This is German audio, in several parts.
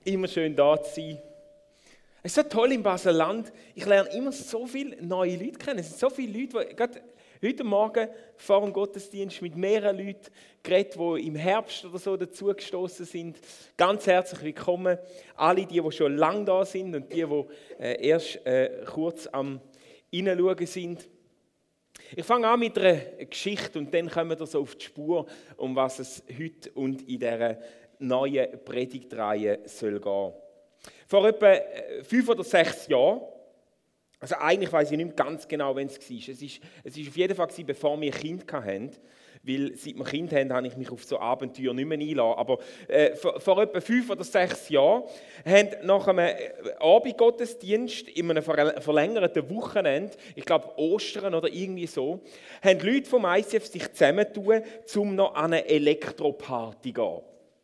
Immer schön da zu sein. Es ist so toll im Baselland. Ich lerne immer so viele neue Leute kennen. Es sind so viele Leute, die gerade heute Morgen vor dem Gottesdienst mit mehreren Leuten geredet, die im Herbst oder so dazugestoßen sind. Ganz herzlich willkommen. Alle, die schon lange da sind und die erst kurz am Reinschauen sind. Ich fange an mit einer Geschichte und dann kommen wir so auf die Spur, um was es heute und in dieser neuen Predigtreihe soll gehen. Vor etwa 5 oder 6 Jahren, also eigentlich weiß ich nicht mehr ganz genau, wann es war. Es war auf jeden Fall, bevor wir Kinder hatten, weil seit wir Kind haben, habe ich mich auf so Abenteuer nicht mehr einlassen. Aber vor etwa 5 oder 6 Jahren haben nach einem Abendgottesdienst in einem verlängerten Wochenende, ich glaube Ostern oder irgendwie so, haben Leute vom ICF sich zusammentun, um noch an eine Elektroparty zu gehen.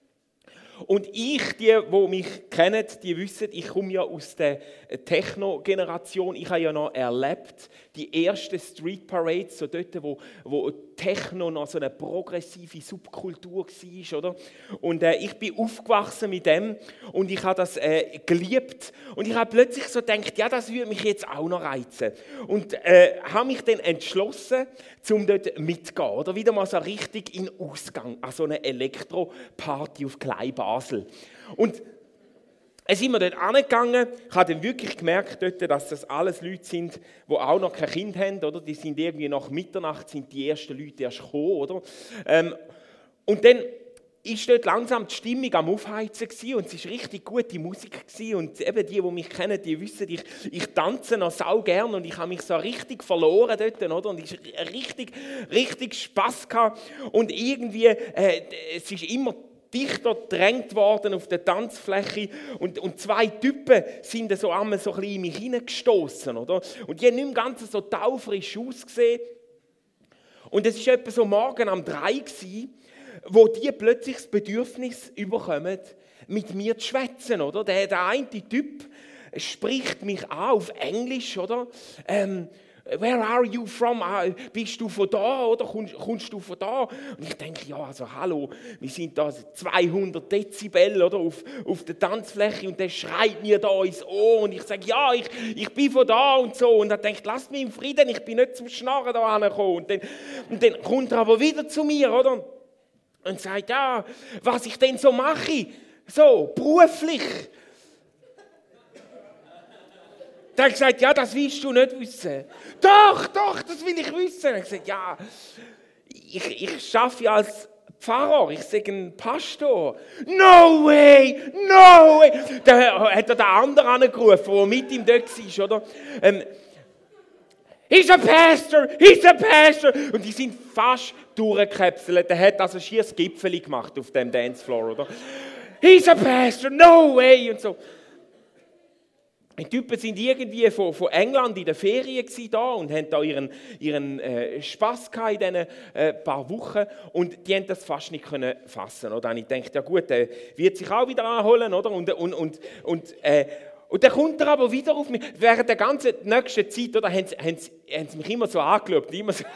Und die mich kennen, die wissen, ich komme ja aus der Techno-Generation. Ich habe ja noch erlebt, die ersten Street Parades, so dort, wo Techno noch so eine progressive Subkultur war, oder? Und ich bin aufgewachsen mit dem und ich habe das geliebt. Und ich habe plötzlich so gedacht, ja, das würde mich jetzt auch noch reizen. Und habe mich dann entschlossen, um dort mitzugehen. Oder wieder mal so richtig in Ausgang, an so eine Elektroparty auf Klein Basel. Und es sind wir dort angegangen. Ich habe dann wirklich gemerkt, dort, dass das alles Leute sind, die auch noch kein Kind haben. Oder? Die sind irgendwie nach Mitternacht sind die ersten Leute erst gekommen. Oder? Und dann ist dort langsam die Stimmung am Aufheizen gewesen, und es war richtig gute Musik gewesen. Und eben die mich kennen, die wissen, ich tanze noch sau gern und ich habe mich so richtig verloren dort, oder? Und ich richtig Spass gehabt. Und irgendwie, es ist immer dichter gedrängt worden auf der Tanzfläche und 2 Typen sind so einmal so ein bisschen in mich hineingestossen, oder? Und die haben nicht mehr ganz so taufrisch ausgesehen. Und es war etwa so morgen um 3 gewesen, wo die plötzlich das Bedürfnis bekommen, mit mir zu schwätzen, oder? Der eine Typ spricht mich an auf Englisch, oder? Where are you from? Bist du von da oder kommst du von da? Und ich denke, ja, also hallo, wir sind da 200 Dezibel oder, auf der Tanzfläche und der schreit mir da ins Ohr und ich sage, ja, ich bin von da und so. Und er denkt, lasst mich im Frieden, ich bin nicht zum Schnarren da angekommen. Und dann kommt er aber wieder zu mir, oder? Und sagt, ja, was ich denn so mache, so beruflich. Dann habe ich gesagt, ja, das willst du nicht wissen. Doch, das will ich wissen. Dann habe ich gesagt, ja, ich arbeite ja als Pfarrer, ich sage ein Pastor. No way. Dann hat er den anderen angerufen, der mit ihm dort war, oder? He's a pastor. Und die sind fast durchgekäpselt. Der hat also schier das Gipfeli gemacht auf dem Dancefloor, oder? He's a pastor, no way. Und so. Die Typen sind irgendwie von England in der Ferien da und haben da ihren Spass gehabt in diesen paar Wochen und die haben das fast nicht können fassen. Oder? Und ich dachte, ja gut, der wird sich auch wieder anholen, oder? Und dann kommt er aber wieder auf mich. Während der ganzen nächsten Zeit, oder, haben sie mich immer so angeschaut, immer so.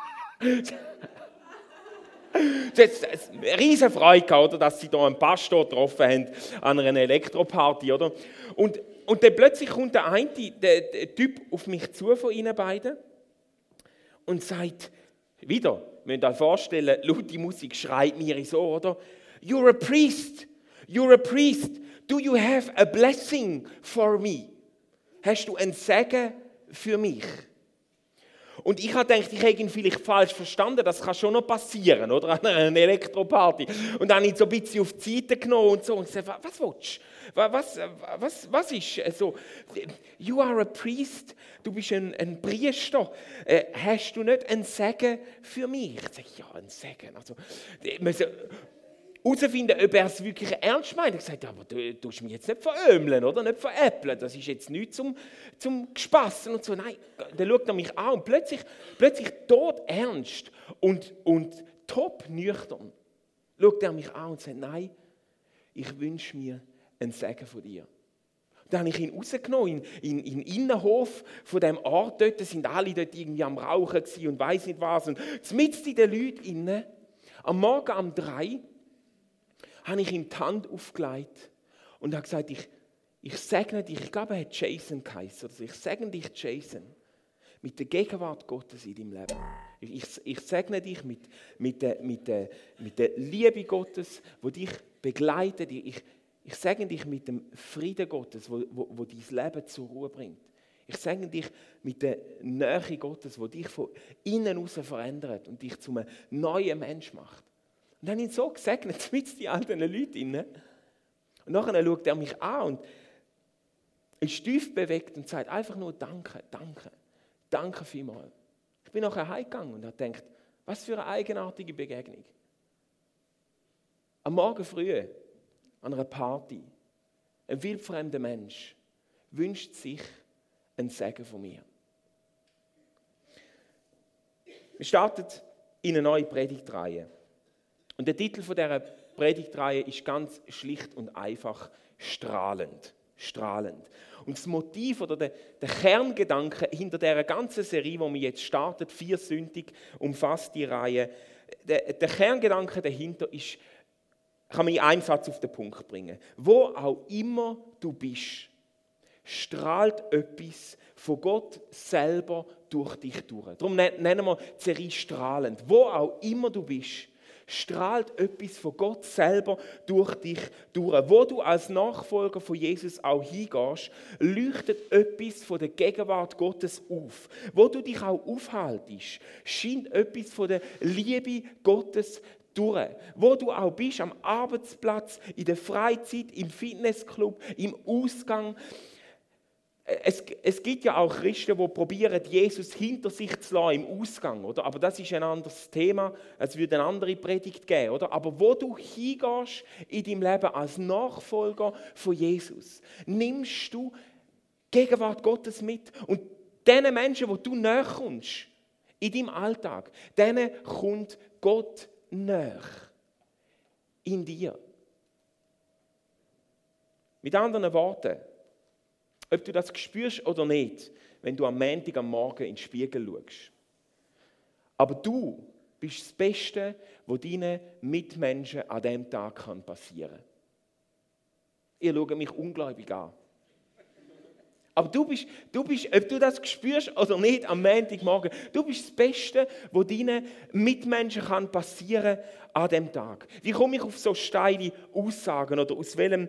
Es hat eine riesige Freude gehabt, oder, dass sie da einen Pastor getroffen haben an einer Elektroparty, oder? Und dann plötzlich kommt der Typ auf mich zu von ihnen beiden und sagt, wieder, ihr müsst euch vorstellen, laute Musik schreit mir ins Ohr, oder? You're a priest. Do you have a blessing for me? Hast du einen Segen für mich? Und ich habe gedacht, ich habe ihn vielleicht falsch verstanden, das kann schon noch passieren, oder? An einer Elektroparty. Und dann habe ich ihn so ein bisschen auf die Seite genommen und so und gesagt, was willst du? Was ist so? You are a priest, du bist ein Priester. Hast du nicht einen Segen für mich? Ich sage, ja, einen Segen. Also, wir müssen herausfinden, ob er es wirklich ernst meint. Ich sage, aber du tust mich jetzt nicht verömeln, oder? Nicht veräppeln. Das ist jetzt nichts zum Spassen und so. Nein, dann schaut er mich an und plötzlich tot ernst und top nüchtern schaut er mich an und sagt, nein, ich wünsche mir einen Segen von dir. Dann habe ich ihn rausgenommen, in den Innenhof von diesem Ort dort. Da sind alle dort irgendwie am Rauchen und weiss nicht was. Und mitten in den Leuten innen, am Morgen um 3, habe ich ihm die Hand aufgelegt Und er hat gesagt, ich segne dich, ich glaube, er hat Jason geheißen, oder so. Ich segne dich, Jason, mit der Gegenwart Gottes in deinem Leben. Ich segne dich mit der Liebe Gottes, die dich begleitet. Ich segne dich mit dem Frieden Gottes, wo dein Leben zur Ruhe bringt. Ich segne dich mit der Nähe Gottes, die dich von innen heraus verändert und dich zu einem neuen Mensch macht. Und dann habe ich ihn so gesegnet, mit die alten Leuten. Und nachher schaut er mich an und ist tief bewegt und sagt einfach nur Danke, danke, danke vielmals. Ich bin nachher heimgegangen und habe gedacht, was für eine eigenartige Begegnung. Am Morgen früh, an einer Party, ein wildfremder Mensch wünscht sich einen Segen von mir. Wir starten in eine neue Predigtreihe. Und der Titel dieser Predigtreihe ist ganz schlicht und einfach strahlend. Strahlend. Und das Motiv oder der Kerngedanke hinter dieser ganzen Serie, die wir jetzt startet, 4-sündig, umfasst die Reihe, der Kerngedanke dahinter ist, kann man in einem Satz auf den Punkt bringen. Wo auch immer du bist, strahlt etwas von Gott selber durch dich durch. Darum nennen wir die Serie strahlend. Wo auch immer du bist, strahlt etwas von Gott selber durch dich durch. Wo du als Nachfolger von Jesus auch hingehst, leuchtet etwas von der Gegenwart Gottes auf. Wo du dich auch aufhaltest, scheint etwas von der Liebe Gottes durch. Wo du auch bist, am Arbeitsplatz, in der Freizeit, im Fitnessclub, im Ausgang. Es gibt ja auch Christen, die probieren, Jesus hinter sich zu lassen im Ausgang, oder? Aber das ist ein anderes Thema, es würde eine andere Predigt geben, oder? Aber wo du hingehst in deinem Leben als Nachfolger von Jesus, nimmst du Gegenwart Gottes mit. Und diesen Menschen, die du näher kommst, in deinem Alltag, denen kommt Gott näher in dir. Mit anderen Worten, ob du das spürst oder nicht, wenn du am Montag am Morgen in den Spiegel schaust. Aber du bist das Beste, was deinen Mitmenschen an diesem Tag passieren kann. Ihr schaut mich ungläubig an. Aber du bist, ob du das spürst oder nicht am Montagmorgen, du bist das Beste, was deinen Mitmenschen passieren kann an diesem Tag. Wie komme ich auf so steile Aussagen oder auf welchem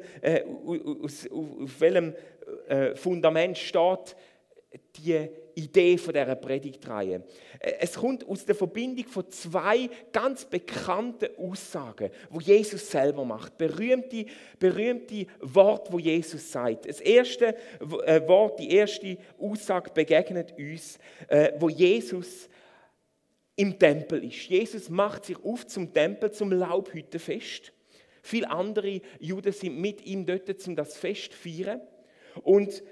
Fundament steht die Idee von dieser Predigtreihe? Es kommt aus der Verbindung von zwei ganz bekannten Aussagen, die Jesus selber macht. Berühmte Worte, die Jesus sagt. Das erste Wort, die erste Aussage begegnet uns, wo Jesus im Tempel ist. Jesus macht sich auf zum Tempel, zum Laubhüttenfest. Viele andere Juden sind mit ihm dort, um das Fest zu feiern. Und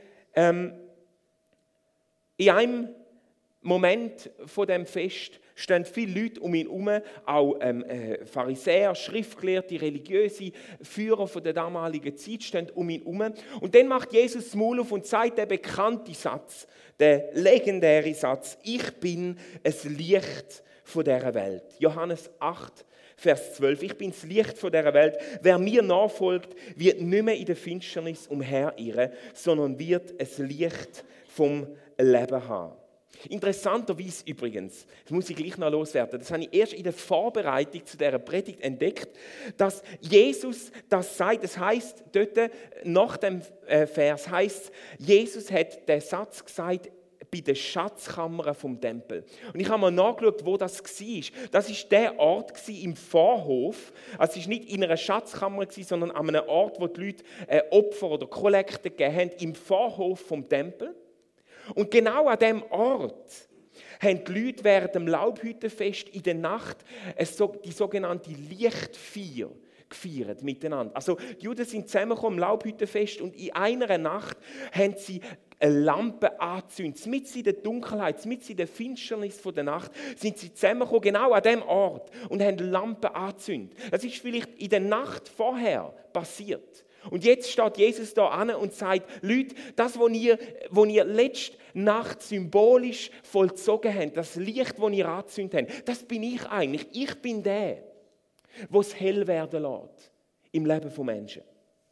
in einem Moment von dem Fest stehen viele Leute um ihn herum, auch Pharisäer, Schriftgelehrte, religiöse Führer von der damaligen Zeit stehen um ihn herum. Und dann macht Jesus das Maul auf und sagt den bekannten Satz, den legendären Satz: Ich bin es Licht von dieser Welt. Johannes 8, Vers 12. Ich bin das Licht von dieser Welt. Wer mir nachfolgt, wird nicht mehr in der Finsternis umherirren, sondern wird ein Licht vom Leben haben. Interessanterweise übrigens, das muss ich gleich noch loswerden, das habe ich erst in der Vorbereitung zu dieser Predigt entdeckt, dass Jesus das sagt. Das heisst, dort nach dem Vers heisst, Jesus hat den Satz gesagt, bei den Schatzkammern vom Tempel. Und ich habe mal nachgeschaut, wo das war. Das war der Ort im Vorhof. Also es war nicht in einer Schatzkammer, sondern an einem Ort, wo die Leute Opfer oder Kollekte gegeben haben, im Vorhof vom Tempel. Und genau an diesem Ort haben die Leute während dem Laubhüttenfest in der Nacht die sogenannte Lichtfeier gefeiert miteinander. Also die Juden sind zusammengekommen im Laubhüttenfest und in einer Nacht haben sie eine Lampe angezündet. Mitten in der Dunkelheit, mitten in der Finsternis der Nacht sind sie zusammengekommen, genau an diesem Ort, und haben Lampe angezündet. Das ist vielleicht in der Nacht vorher passiert. Und jetzt steht Jesus da an und sagt: Leute, das, was ihr letzte Nacht symbolisch vollzogen habt, das Licht, das ihr angezündet habt, das bin ich eigentlich. Ich bin der, der es hell werden lässt im Leben von Menschen.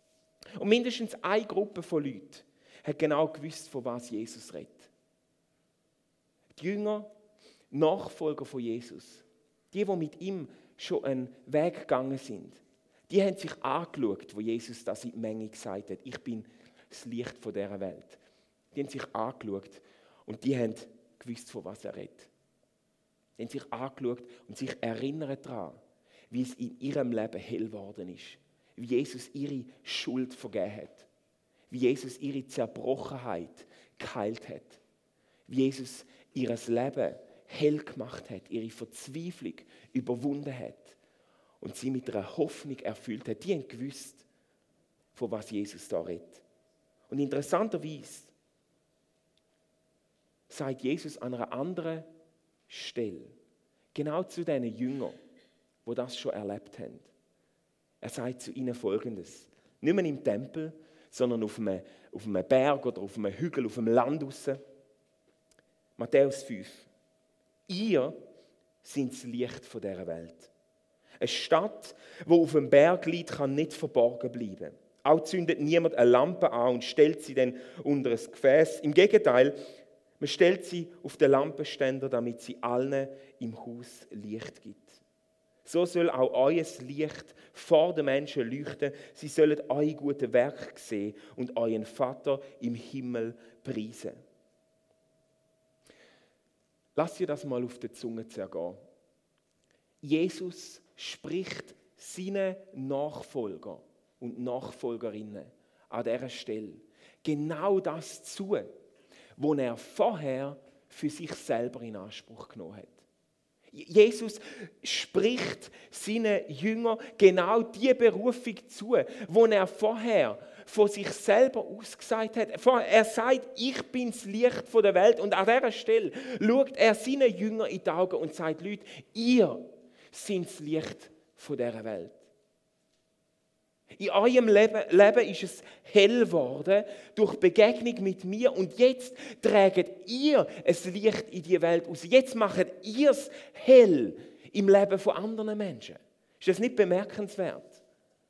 Und mindestens eine Gruppe von Leuten hat genau gewusst, von was Jesus redet. Die Jünger, Nachfolger von Jesus, die mit ihm schon einen Weg gegangen sind, die haben sich angeschaut, wo Jesus das in die Menge gesagt hat: Ich bin das Licht von dieser Welt. Die haben sich angeschaut und die haben gewusst, von was er redet. Die haben sich angeschaut und sich erinnert daran, wie es in ihrem Leben hell geworden ist. Wie Jesus ihre Schuld vergeben hat. Wie Jesus ihre Zerbrochenheit geheilt hat. Wie Jesus ihr Leben hell gemacht hat, ihre Verzweiflung überwunden hat und sie mit einer Hoffnung erfüllt hat. Die haben gewusst, von was Jesus da redet. Und interessanterweise sagt Jesus an einer anderen Stelle, genau zu diesen Jüngern, die das schon erlebt haben. Er sagt zu ihnen Folgendes: Nicht mehr im Tempel, sondern auf einem Berg oder auf einem Hügel, auf einem Land raus. Matthäus 5. Ihr seid das Licht von dieser Welt. Eine Stadt, die auf einem Berg liegt, kann nicht verborgen bleiben. Auch zündet niemand eine Lampe an und stellt sie dann unter ein Gefäß. Im Gegenteil, man stellt sie auf den Lampenständer, damit sie allen im Haus Licht gibt. So soll auch euer Licht vor den Menschen leuchten. Sie sollen eure guten Werke sehen und euren Vater im Himmel preisen. Lasst ihr das mal auf der Zunge zergehen. Jesus spricht seinen Nachfolger und Nachfolgerinnen an dieser Stelle genau das zu, was er vorher für sich selber in Anspruch genommen hat. Jesus spricht seinen Jüngern genau die Berufung zu, die er vorher von sich selber ausgesagt hat. Er sagt, ich bin das Licht der Welt. Und an dieser Stelle schaut er seinen Jüngern in die Augen und sagt: Leute, ihr seid das Licht dieser Welt. In eurem Leben ist es hell geworden durch Begegnung mit mir und jetzt trägt ihr ein Licht in die Welt aus. Jetzt macht ihr es hell im Leben von anderen Menschen. Ist das nicht bemerkenswert?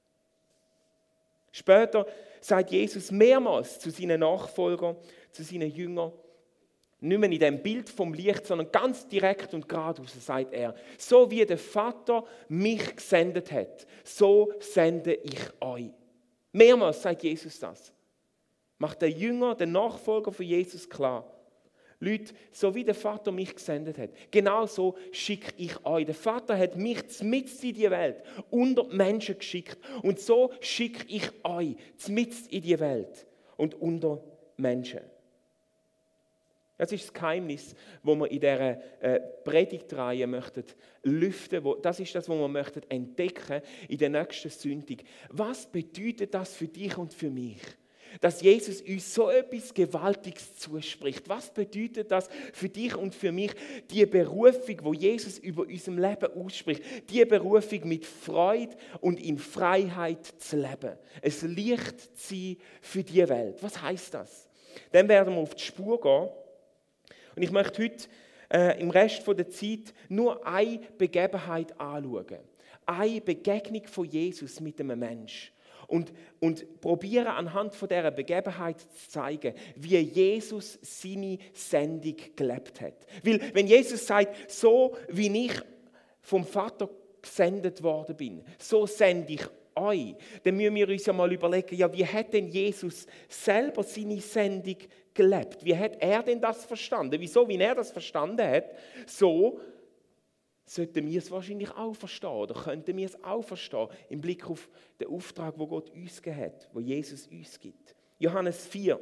Später sagt Jesus mehrmals zu seinen Nachfolgern, zu seinen Jüngern, nicht mehr in dem Bild vom Licht, sondern ganz direkt und geradeaus sagt er: So wie der Vater mich gesendet hat, so sende ich euch. Mehrmals sagt Jesus das. Macht der Jünger, der Nachfolger von Jesus klar: Leute, so wie der Vater mich gesendet hat, genau so schicke ich euch. Der Vater hat mich mitten in die Welt unter die Menschen geschickt. Und so schicke ich euch mitten in die Welt und unter Menschen. Das ist das Geheimnis, das wir in dieser Predigtreihe lüften möchten. Das ist das, was wir entdecken in der nächsten Sonntag. Was bedeutet das für dich und für mich? Dass Jesus uns so etwas Gewaltiges zuspricht. Was bedeutet das für dich und für mich? Die Berufung, die Jesus über unserem Leben ausspricht. Die Berufung mit Freude und in Freiheit zu leben. Ein Licht zu sein für die Welt. Was heisst das? Dann werden wir auf die Spur gehen. Und ich möchte heute im Rest der Zeit nur eine Begebenheit anschauen. Eine Begegnung von Jesus mit einem Menschen. Und probieren anhand von dieser Begebenheit zu zeigen, wie Jesus seine Sendung gelebt hat. Weil wenn Jesus sagt, so wie ich vom Vater gesendet worden bin, so sende ich euch, dann müssen wir uns ja mal überlegen, ja, wie hat denn Jesus selber seine Sendung gelebt? Wie hat er denn das verstanden? Wieso, wie er das verstanden hat, so sollten wir es wahrscheinlich auch verstehen oder könnten wir es auch verstehen im Blick auf den Auftrag, den Gott uns gegeben hat, den Jesus uns gibt. Johannes 4.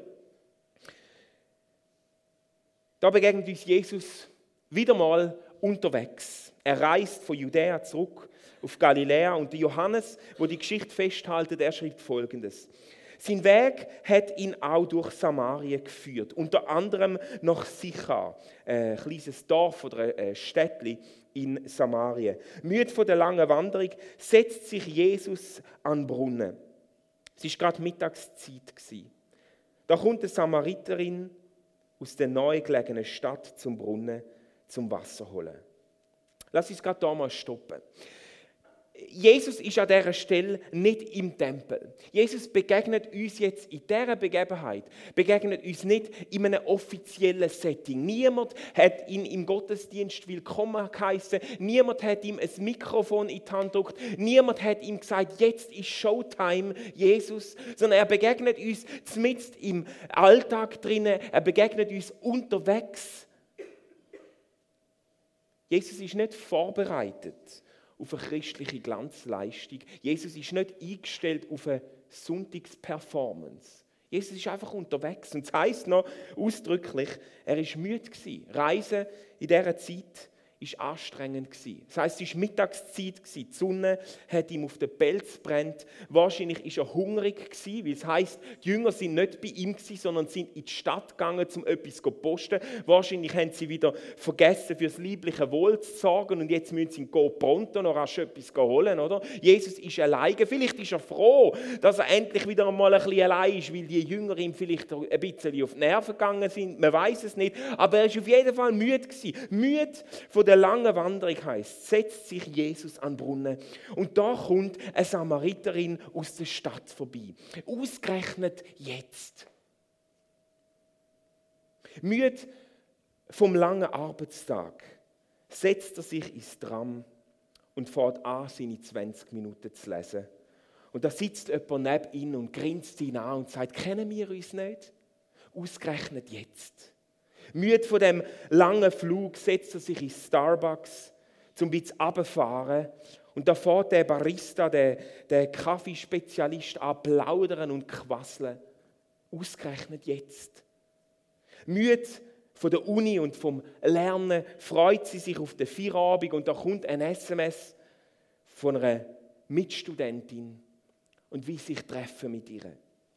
Da begegnet uns Jesus wieder mal unterwegs. Er reist von Judäa zurück auf Galiläa und Johannes, wo die Geschichte festhaltet, er schreibt Folgendes: Sein Weg hat ihn auch durch Samarien geführt, unter anderem nach Sychar, ein kleines Dorf oder ein Städtchen in Samarien. Müde von der langen Wanderung setzt sich Jesus an den Brunnen. Es war gerade Mittagszeit. Da kommt eine Samariterin aus der nahegelegenen Stadt zum Brunnen zum Wasser holen. Lass uns gerade hier mal stoppen. Jesus ist an dieser Stelle nicht im Tempel. Jesus begegnet uns jetzt in dieser Begebenheit, begegnet uns nicht in einem offiziellen Setting. Niemand hat ihn im Gottesdienst willkommen geheißen, niemand hat ihm ein Mikrofon in die Hand gedrückt, niemand hat ihm gesagt, jetzt ist Showtime, Jesus, sondern er begegnet uns mitten im Alltag drinnen, er begegnet uns unterwegs. Jesus ist nicht vorbereitet auf eine christliche Glanzleistung. Jesus ist nicht eingestellt auf eine Sonntagsperformance. Jesus ist einfach unterwegs. Und es heisst noch ausdrücklich, er war müde gewesen. Reisen in dieser Zeit war anstrengend gewesen. Das heisst, es war Mittagszeit gewesen. Die Sonne hat ihm auf den Pelz gebrannt. Wahrscheinlich war er hungrig gewesen, weil es heisst, die Jünger sind nicht bei ihm gewesen, sondern sind in die Stadt gegangen, um etwas zu posten. Wahrscheinlich haben sie wieder vergessen, für das liebliche Wohl zu sorgen und jetzt müssen sie pronto noch rasch etwas holen, oder? Jesus ist alleine. Vielleicht ist er froh, dass er endlich wieder einmal ein bisschen allein ist, weil die Jünger ihm vielleicht ein bisschen auf die Nerven gegangen sind. Man weiß es nicht. Aber er war auf jeden Fall müde gewesen. Müde von der langen Wanderung heisst, setzt sich Jesus an den Brunnen. Und da kommt eine Samariterin aus der Stadt vorbei. Ausgerechnet jetzt. Müde vom langen Arbeitstag setzt er sich ins Tram und fährt an, seine 20 Minuten zu lesen. Und da sitzt jemand neben ihm und grinst ihn an und sagt, kennen wir uns nicht? Ausgerechnet jetzt. Müde von dem langen Flug setzt er sich in Starbucks, um ein bisschen runterzufahren. Und da fährt der Barista, der Kaffeespezialist an, plaudern und quasseln. Ausgerechnet jetzt. Müde von der Uni und vom Lernen freut sie sich auf den Feierabend und da kommt ein SMS von einer Mitstudentin und will sich treffen mit ihr.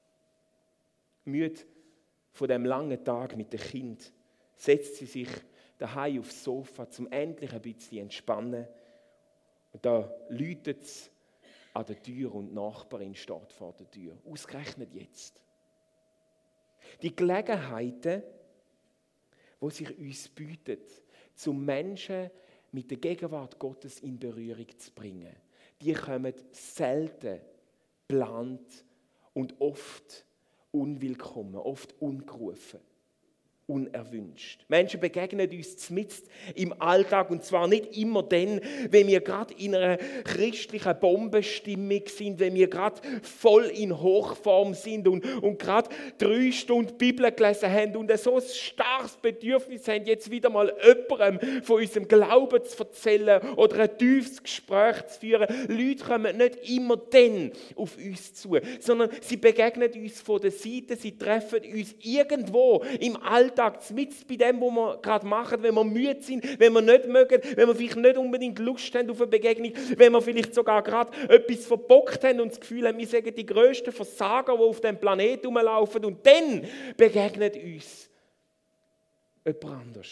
Müde von dem langen Tag mit dem Kind setzt sie sich daheim aufs Sofa, um endlich ein bisschen entspannen. Und da läutet es an der Tür und die Nachbarin steht vor der Tür. Ausgerechnet jetzt. Die Gelegenheiten, die sich uns bieten, zum Menschen mit der Gegenwart Gottes in Berührung zu bringen, die kommen selten geplant und oft unwillkommen, oft ungerufen, unerwünscht. Menschen begegnen uns mitten im Alltag und zwar nicht immer dann, wenn wir gerade in einer christlichen Bombenstimmung sind, wenn wir gerade voll in Hochform sind und gerade 3 Stunden Bibel gelesen haben und so ein starkes Bedürfnis haben, jetzt wieder mal jemandem von unserem Glauben zu erzählen oder ein tiefes Gespräch zu führen. Leute kommen nicht immer dann auf uns zu, sondern sie begegnen uns von der Seite, sie treffen uns irgendwo im Alltag, mit bei dem, was wir gerade machen, wenn wir müde sind, wenn wir nicht mögen, wenn wir vielleicht nicht unbedingt Lust haben auf eine Begegnung, wenn wir vielleicht sogar gerade etwas verbockt haben und das Gefühl haben, wir sind die grössten Versager, die auf dem Planeten rumlaufen und dann begegnet uns jemand anders.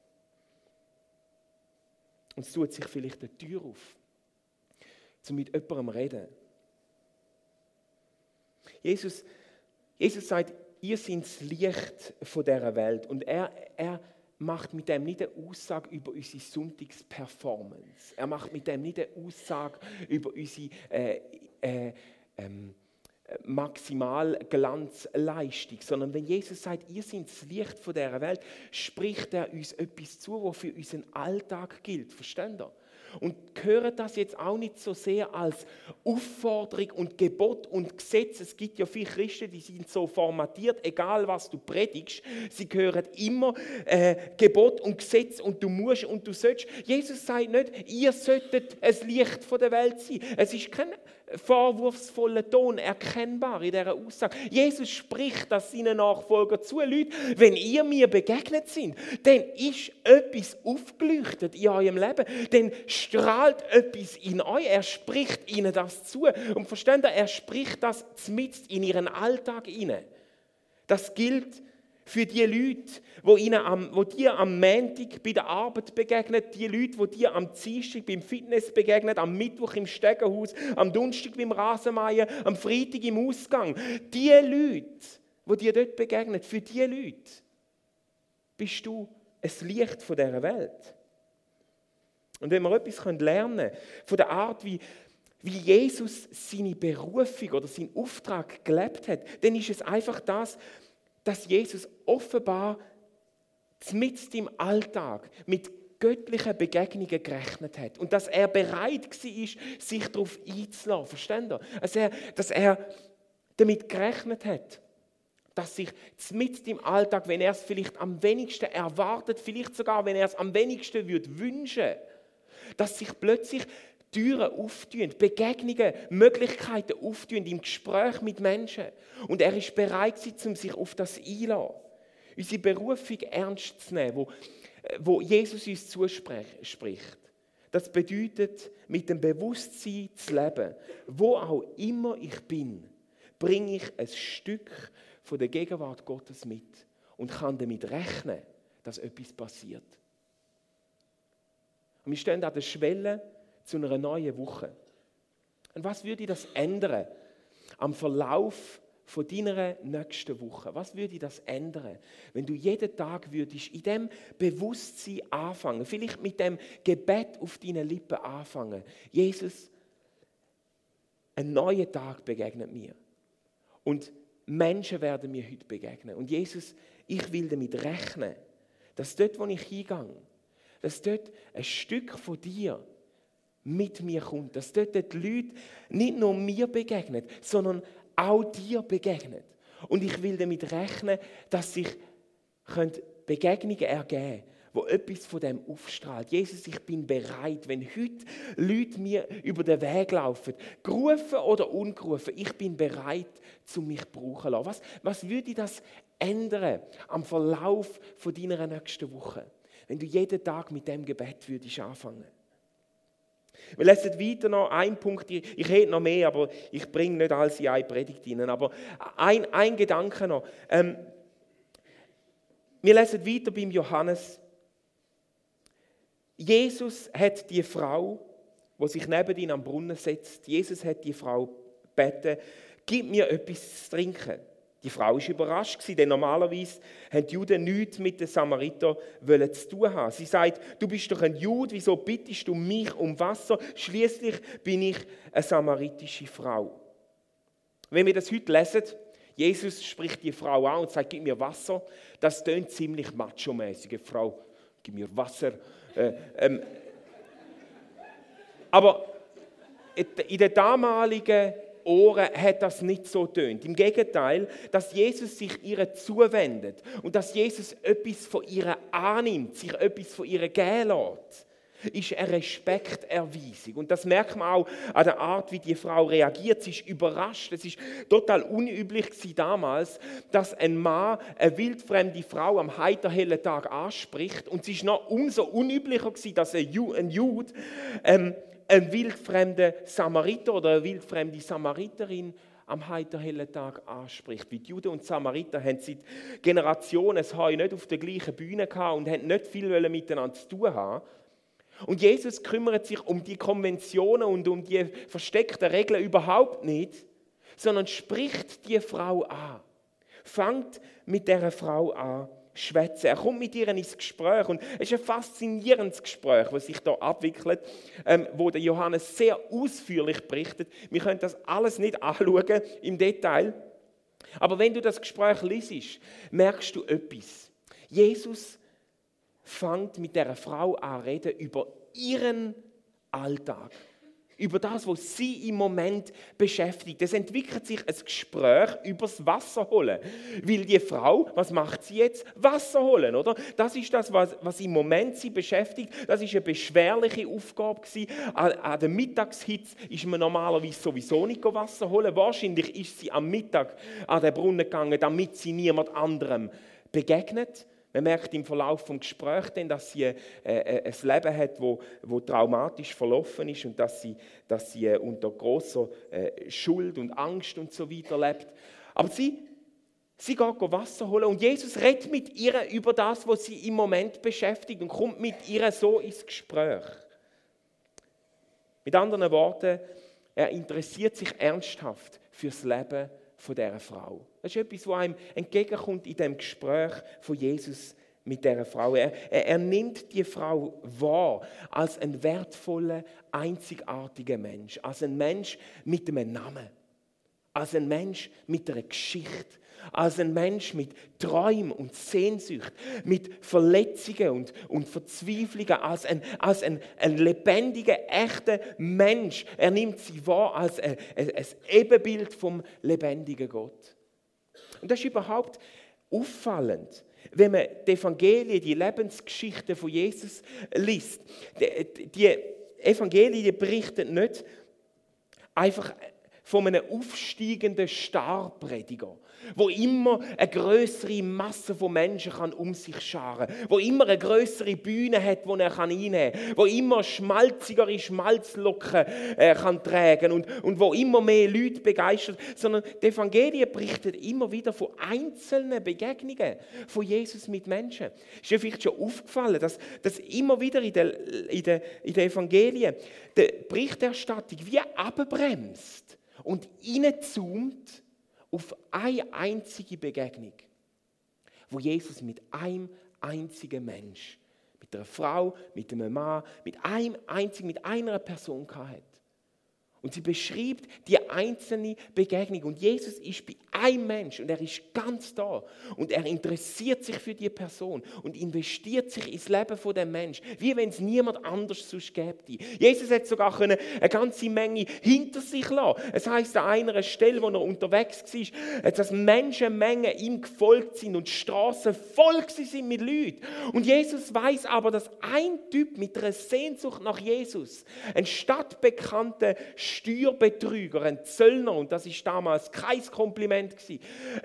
Und es tut sich vielleicht eine Tür auf, um mit jemandem zu reden. Jesus sagt, ihr seid das Licht von dieser Welt. Und er macht mit dem nicht eine Aussage über unsere Sonntagsperformance. Er macht mit dem nicht eine Aussage über unsere Maximalglanzleistung. Sondern wenn Jesus sagt, ihr seid das Licht von dieser Welt, spricht er uns etwas zu, was für unseren Alltag gilt. Versteht ihr? Und hören das jetzt auch nicht so sehr als Aufforderung und Gebot und Gesetz. Es gibt ja viele Christen, die sind so formatiert, egal was du predigst. Sie hören immer Gebot und Gesetz und du musst und du sollst. Jesus sagt nicht, ihr solltet ein Licht von der Welt sein. Es ist kein vorwurfsvoller Ton erkennbar in dieser Aussage. Jesus spricht das seinen Nachfolgern zu. Leute, wenn ihr mir begegnet sind, dann ist etwas aufgeleuchtet in eurem Leben. Dann strahlt etwas in euch. Er spricht ihnen das zu. Und versteht ihr, er spricht das mitten in ihren Alltag hinein. Das gilt für die Leute, die dir am Montag bei der Arbeit begegnen, die Leute, die dir am Dienstag beim Fitness begegnen, am Mittwoch im Stegenhaus, am Donnerstag beim Rasenmähen, am Freitag im Ausgang. Die Leute, die dir dort begegnen, für die Leute bist du ein Licht von dieser Welt. Und wenn wir etwas lernen können von der Art, wie wie Jesus seine Berufung oder seinen Auftrag gelebt hat, dann ist es einfach das, dass Jesus offenbar mitten im Alltag mit göttlichen Begegnungen gerechnet hat und dass er bereit war, sich darauf einzulassen. Versteht ihr? Dass er damit gerechnet hat, dass sich mitten im Alltag, wenn er es vielleicht am wenigsten erwartet, vielleicht sogar, wenn er es am wenigsten würde wünschen, dass sich plötzlich Türen auftun, Begegnungen, Möglichkeiten auftun im Gespräch mit Menschen. Und er ist bereit gewesen, sich auf das einzulassen. Unsere Berufung ernst zu nehmen, wo Jesus uns zuspricht. Das bedeutet, mit dem Bewusstsein zu leben, wo auch immer ich bin, bringe ich ein Stück von der Gegenwart Gottes mit und kann damit rechnen, dass etwas passiert. Und wir stehen an der Schwelle zu einer neuen Woche. Und was würde das ändern am Verlauf von deiner nächsten Woche? Was würde das ändern, wenn du jeden Tag würdest in dem Bewusstsein anfangen, vielleicht mit dem Gebet auf deinen Lippen anfangen? Jesus, ein neuer Tag begegnet mir. Und Menschen werden mir heute begegnen. Und Jesus, ich will damit rechnen, dass dort, wo ich hingehe, dass dort ein Stück von dir mit mir kommt. Dass dort die Leute nicht nur mir begegnen, sondern auch dir begegnen. Und ich will damit rechnen, dass sich Begegnungen ergeben können, wo etwas von dem aufstrahlt. Jesus, ich bin bereit, wenn heute Leute mir über den Weg laufen, gerufen oder ungerufen, ich bin bereit, mich brauchen zu lassen. Was würde das ändern am Verlauf von deiner nächsten Woche, wenn du jeden Tag mit dem Gebet würdest anfangen? Wir lesen weiter noch einen Punkt, ich rede noch mehr, aber ich bringe nicht alles in eine Predigt hinein, aber ein Gedanke noch. Wir lesen weiter beim Johannes. Jesus hat die Frau, die sich neben ihn am Brunnen setzt, Jesus hat die Frau gebeten, gib mir etwas zu trinken. Die Frau war überrascht, denn normalerweise haben die Juden nichts mit den Samaritern zu tun haben. Sie sagt, du bist doch ein Jude, wieso bittest du mich um Wasser? Schließlich bin ich eine samaritische Frau. Wenn wir das heute lesen, Jesus spricht die Frau an und sagt, gib mir Wasser, das tönt ziemlich macho-mäßig. Frau, gib mir Wasser. Aber in der damaligen Ohren hat das nicht so tönt. Im Gegenteil, dass Jesus sich ihr zuwendet und dass Jesus etwas von ihr annimmt, sich etwas von ihr geben lässt, ist eine Respekterweisung. Und das merkt man auch an der Art, wie die Frau reagiert. Sie ist überrascht. Es ist total unüblich damals, dass ein Mann eine wildfremde Frau am heiterhellen Tag anspricht. Und es ist noch umso unüblicher dass ein Jude einen wildfremden Samariter oder eine wildfremde Samariterin am heiterhellen Tag anspricht. Wie die Juden und Samariter haben seit Generationen das Heu nicht auf der gleichen Bühne gehabt und haben nicht viel miteinander zu tun haben. Und Jesus kümmert sich um die Konventionen und um die versteckten Regeln überhaupt nicht, sondern spricht die Frau an. Fängt mit dieser Frau an schwätzen. Er kommt mit ihr ins Gespräch und es ist ein faszinierendes Gespräch, das sich hier abwickelt, wo der Johannes sehr ausführlich berichtet. Wir können das alles nicht anschauen im Detail, aber wenn du das Gespräch liest, merkst du etwas. Jesus fängt mit dieser Frau an zu reden über ihren Alltag. Über das, was sie im Moment beschäftigt. Es entwickelt sich ein Gespräch über das Wasser holen. Weil die Frau, was macht sie jetzt? Wasser holen, oder? Das ist das, was im Moment sie beschäftigt. Das ist eine beschwerliche Aufgabe gewesen. An der Mittagshitze ist man normalerweise sowieso nicht Wasser holen. Wahrscheinlich ist sie am Mittag an den Brunnen gegangen, damit sie niemand anderem begegnet. Man merkt im Verlauf des Gesprächs, dass sie ein Leben hat, das traumatisch verlaufen ist und dass sie unter grosser Schuld und Angst und so weiter lebt. Aber sie geht Wasser holen und Jesus redet mit ihr über das, was sie im Moment beschäftigt und kommt mit ihr so ins Gespräch. Mit anderen Worten, er interessiert sich ernsthaft für das Leben von dieser Frau. Das ist etwas, was einem entgegenkommt in dem Gespräch von Jesus mit dieser Frau. Er nimmt die Frau wahr als einen wertvollen, einzigartigen Mensch, als einen Mensch mit einem Namen, als einen Mensch mit einer Geschichte, als ein Mensch mit Träumen und Sehnsucht, mit Verletzungen und Verzweiflungen, als ein lebendiger, echter Mensch. Er nimmt sie wahr als ein Ebenbild vom lebendigen Gott. Und das ist überhaupt auffallend, wenn man die Evangelien, die Lebensgeschichte von Jesus liest. Die Evangelien berichten nicht einfach von einem aufsteigenden Starprediger, wo immer eine größere Masse von Menschen um sich scharen kann, wo immer eine größere Bühne hat, die er einnehmen kann, wo immer schmalzigere Schmalzlocken kann tragen und wo immer mehr Leute begeistert, sondern die Evangelien berichten immer wieder von einzelnen Begegnungen von Jesus mit Menschen. Ist dir vielleicht schon aufgefallen, dass immer wieder in den Evangelien die Berichterstattung wie abbremst und reinzoomt auf eine einzige Begegnung, wo Jesus mit einem einzigen Mensch, mit einer Frau, mit einem Mann, mit einer Person hatte. Und sie beschreibt die einzelne Begegnung. Und Jesus ist bei einem Mensch und er ist ganz da. Und er interessiert sich für die Person und investiert sich ins Leben von dem Menschen, wie wenn es niemand anders sonst gäbe. Jesus hat sogar eine ganze Menge hinter sich lassen. Es heisst an einer Stelle, wo er unterwegs war, dass Menschenmengen ihm gefolgt sind und die Straßen voll sind mit Leuten. Und Jesus weiß aber, dass ein Typ mit einer Sehnsucht nach Jesus, ein stadtbekannter Steuerbetrüger, ein Zöllner, und das ist damals kein Kompliment gewesen.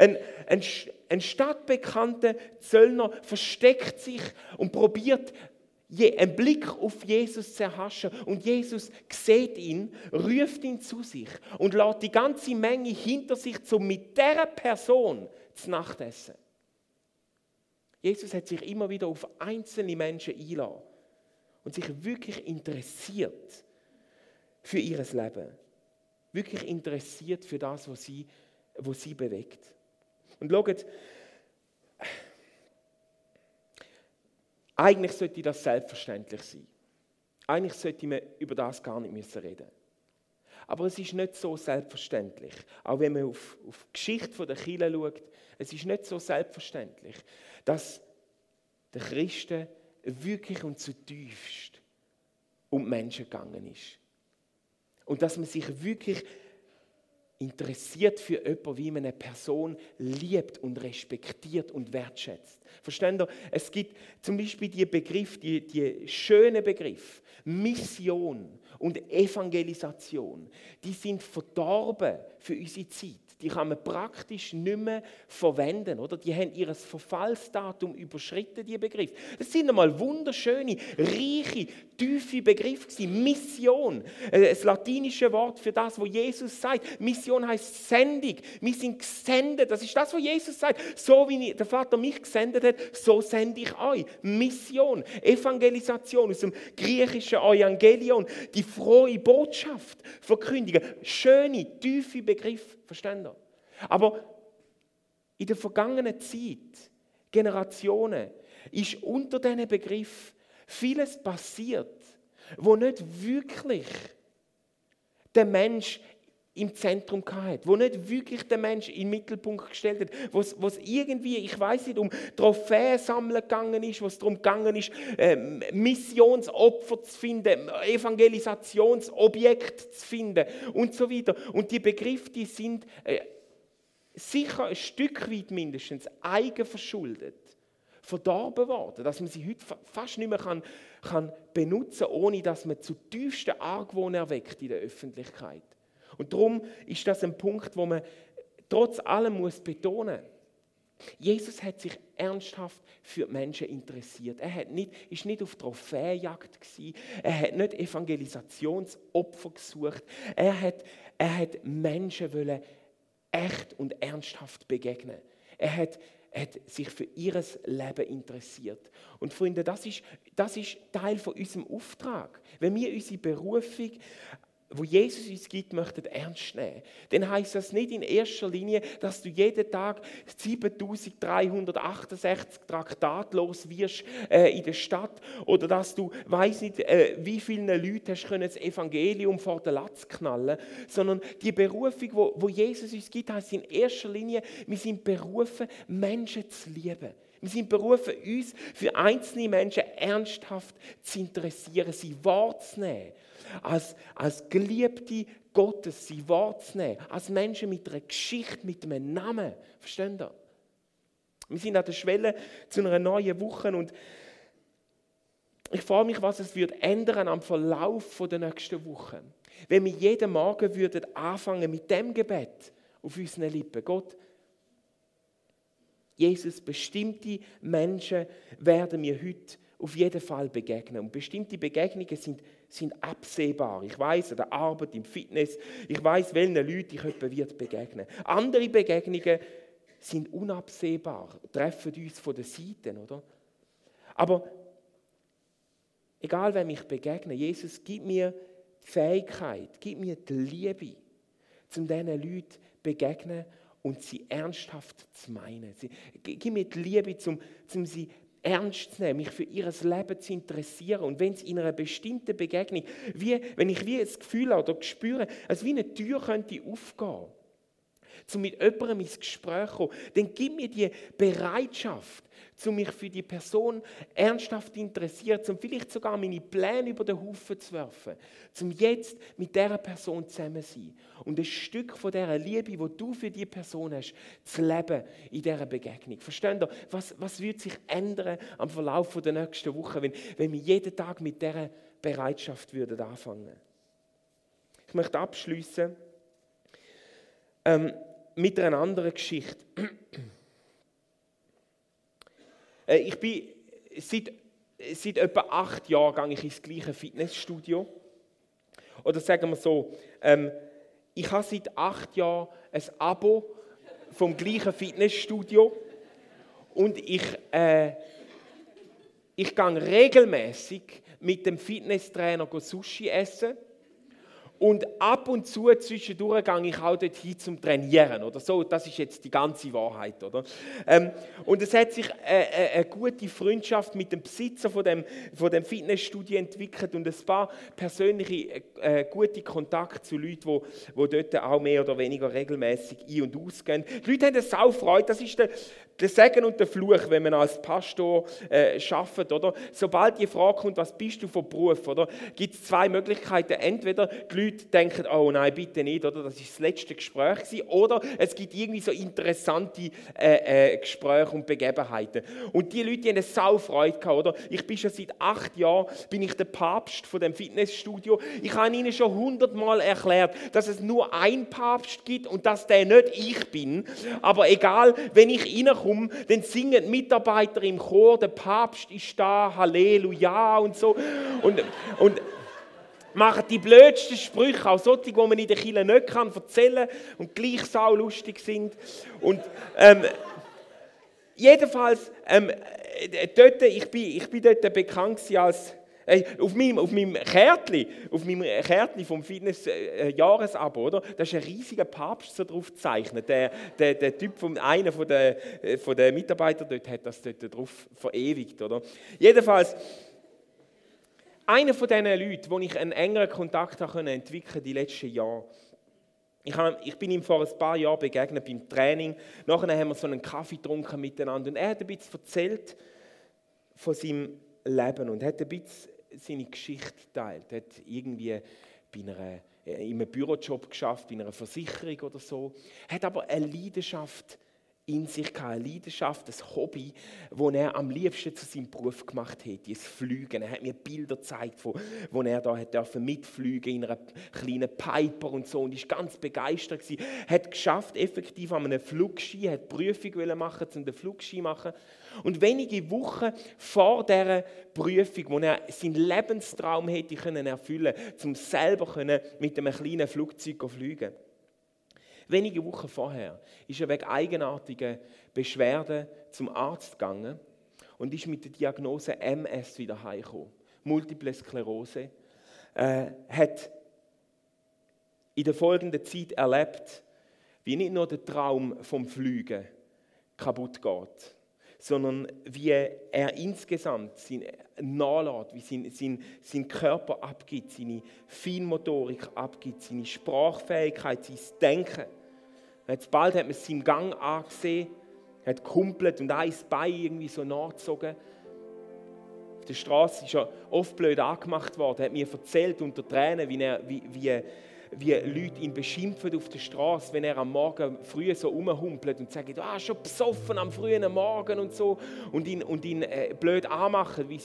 Ein stadtbekannter Zöllner versteckt sich und probiert, einen Blick auf Jesus zu erhaschen. Und Jesus sieht ihn, ruft ihn zu sich und lässt die ganze Menge hinter sich, um mit dieser Person zu Nacht essen. Jesus hat sich immer wieder auf einzelne Menschen eingeladen und sich wirklich interessiert für ihr Leben. Wirklich interessiert für das, was sie bewegt. Und schaut, eigentlich sollte das selbstverständlich sein. Eigentlich sollte man über das gar nicht reden. Aber es ist nicht so selbstverständlich. Auch wenn man auf die Geschichte der Kirche schaut, es ist nicht so selbstverständlich, dass der Christen wirklich und zutiefst um die Menschen gegangen ist. Und dass man sich wirklich interessiert für jemanden, wie man eine Person liebt und respektiert und wertschätzt. Versteht ihr? Es gibt zum Beispiel die schönen Begriffe Mission und Evangelisation. Die sind verdorben für unsere Zeit. Die kann man praktisch nicht mehr verwenden. Oder? Die haben ihr Verfallsdatum überschritten, die Begriffe. Das sind einmal wunderschöne, reiche, tiefe Begriffe gewesen. Mission, das latinische Wort für das, was Jesus sagt. Mission heißt Sendung. Wir sind gesendet. Das ist das, was Jesus sagt. So wie der Vater mich gesendet hat, so sende ich euch. Mission, Evangelisation aus dem griechischen Evangelion, die frohe Botschaft verkündigen. Schöne, tiefe Begriffe. Verstehen ihr? Aber in der vergangenen Zeit, Generationen, ist unter diesen Begriff vieles passiert, wo nicht wirklich der Mensch im Zentrum hatte, wo nicht wirklich der Mensch in den Mittelpunkt gestellt hat, wo es irgendwie, ich weiß nicht, um Trophäen sammeln gegangen ist, wo es darum gegangen ist, Missionsopfer zu finden, Evangelisationsobjekte zu finden und so weiter. Und die Begriffe, die sind sicher ein Stück weit mindestens eigenverschuldet verdorben worden, dass man sie heute fast nicht mehr kann benutzen kann, ohne dass man zu tiefsten Argwohn erweckt in der Öffentlichkeit. Und darum ist das ein Punkt, wo man trotz allem muss betonen muss. Jesus hat sich ernsthaft für die Menschen interessiert. Er ist nicht auf Trophäenjagd gewesen. Er hat nicht Evangelisationsopfer gesucht. Er hat Menschen wollen echt und ernsthaft begegnen. Er hat sich für ihr Leben interessiert. Und Freunde, das ist Teil von unserem Auftrag. Wenn wir unsere Berufung wo Jesus uns gibt, möchten ernst nehmen, dann heisst das nicht in erster Linie, dass du jeden Tag 7368 traktatlos wirst in der Stadt oder dass du, weiss nicht, wie vielen Leuten hast können das Evangelium vor den Latz knallen, sondern die Berufung, wo Jesus uns gibt, heisst in erster Linie, wir sind berufen, Menschen zu lieben. Wir sind berufen, uns für einzelne Menschen ernsthaft zu interessieren, sie wahrzunehmen. Als Geliebte Gottes, sie wahrzunehmen. Als Menschen mit einer Geschichte, mit einem Namen. Versteht ihr? Wir sind an der Schwelle zu einer neuen Woche und ich frage mich, was es wird ändern am Verlauf der nächsten Woche. Wenn wir jeden Morgen würden anfangen mit dem Gebet auf unseren Lippen. Gott, Jesus, bestimmte Menschen werden mir heute auf jeden Fall begegnen. Und bestimmte Begegnungen sind absehbar. Ich weiss, an der Arbeit, im Fitness, ich weiss, welchen Leuten ich jemanden wird begegnen. Andere Begegnungen sind unabsehbar, treffen uns von den Seiten, oder? Aber egal, wem ich begegne, Jesus, gib mir die Fähigkeit, gib mir die Liebe, um diesen Leuten zu begegnen und sie ernsthaft zu meinen. Gib mir die Liebe, um sie ernst zu nehmen, mich für ihr Leben zu interessieren. Und wenn es in einer bestimmten Begegnung, wenn ich wie das Gefühl habe oder spüre, als wie eine Tür könnte aufgehen, um mit jemandem ins Gespräch zu kommen, dann gib mir die Bereitschaft, um mich für die Person ernsthaft zu interessieren, um vielleicht sogar meine Pläne über den Haufen zu werfen, um jetzt mit dieser Person zusammen zu sein und ein Stück von dieser Liebe, die du für die Person hast, zu leben in dieser Begegnung. Versteht ihr, was wird sich ändern am Verlauf der nächsten Woche, wenn wir jeden Tag mit dieser Bereitschaft würden anfangen? Ich möchte abschließen mit einer anderen Geschichte. Ich bin seit etwa 8 Jahren gehe ich ins gleiche Fitnessstudio. Oder sagen wir so, ich habe seit 8 Jahren ein Abo vom gleichen Fitnessstudio und ich gehe regelmäßig mit dem Fitnesstrainer Sushi essen. Und ab und zu zwischendurch gehe ich auch dorthin zum Trainieren. Oder so. Das ist jetzt die ganze Wahrheit. Oder? Und es hat sich eine gute Freundschaft mit dem Besitzer von dem Fitnessstudio entwickelt und ein paar persönliche gute Kontakte zu Leuten, die dort auch mehr oder weniger regelmäßig ein- und ausgehen. Die Leute haben eine Saufreude. Das ist der Segen und der Fluch, wenn man als Pastor arbeitet. Oder? Sobald die Frage kommt, was bist du von Beruf, gibt es 2 Möglichkeiten. Entweder die Leute denken, oh nein, bitte nicht, oder? Das war das letzte Gespräch gewesen. Oder es gibt irgendwie so interessante Gespräche und Begebenheiten. Und die Leute haben eine Saufreude gehabt, oder? Ich bin schon seit 8 Jahren bin ich der Papst von dem Fitnessstudio. Ich habe ihnen schon 100-mal erklärt, dass es nur einen Papst gibt und dass der nicht ich bin. Aber egal, wenn ich reinkomme, dann singen die Mitarbeiter im Chor, der Papst ist da, Halleluja und so. Und machen die blödsten Sprüche, auch solche, die man in der Kirche nicht erzählen kann und gleich saulustig sind. Und jedenfalls, dort, ich bin dort bekannt als, auf meinem Kärtchen vom Fitness-Jahresabo, oder? Da ist ein riesiger Papst so drauf gezeichnet. Der Typ einer von den Mitarbeitern dort hat das dort drauf verewigt, oder? Jedenfalls, einer von diesen Leuten, wo ich einen engeren Kontakt entwickeln konnte die letzten Jahre, ich bin ihm vor ein paar Jahren begegnet beim Training. Nachher haben wir so einen Kaffee getrunken miteinander und er hat ein bisschen erzählt von seinem Leben und hat ein bisschen seine Geschichte geteilt. Er hat irgendwie in einem Bürojob geschafft, bei einer Versicherung oder so. Er hat aber eine Leidenschaft in sich gehabt, eine Leidenschaft, ein Hobby, das er am liebsten zu seinem Beruf gemacht hat, das Fliegen. Er hat mir Bilder gezeigt, wo er da mitfliegen in einer kleinen Piper und so und ist ganz begeistert gewesen. Er hat geschafft, effektiv an einem Flugski, er hat die Prüfung machen, um den Flugski zu machen. Und wenige Wochen vor dieser Prüfung, wo er seinen Lebenstraum hätte erfüllen können, um selber mit einem kleinen Flugzeug zu fliegen. Wenige Wochen vorher ist er wegen eigenartiger Beschwerden zum Arzt gegangen und ist mit der Diagnose MS wieder heimgekommen. Multiple Sklerose. Hat in der folgenden Zeit erlebt, wie nicht nur der Traum vom Fliegen kaputt geht, sondern wie er insgesamt nachlässt, wie sein Körper abgibt, seine Feinmotorik abgibt, seine Sprachfähigkeit, sein Denken. Jetzt bald hat man es seinem Gang angesehen, hat gehumpelt und ein Bein irgendwie so nachgezogen. Auf der Straße ist er oft blöd angemacht worden. Er hat mir erzählt unter Tränen, wie Leute ihn beschimpfen auf der Straße, wenn er am Morgen früh so rumhumpelt und sagen, schon besoffen am frühen Morgen und so und ihn blöd anmachen, wie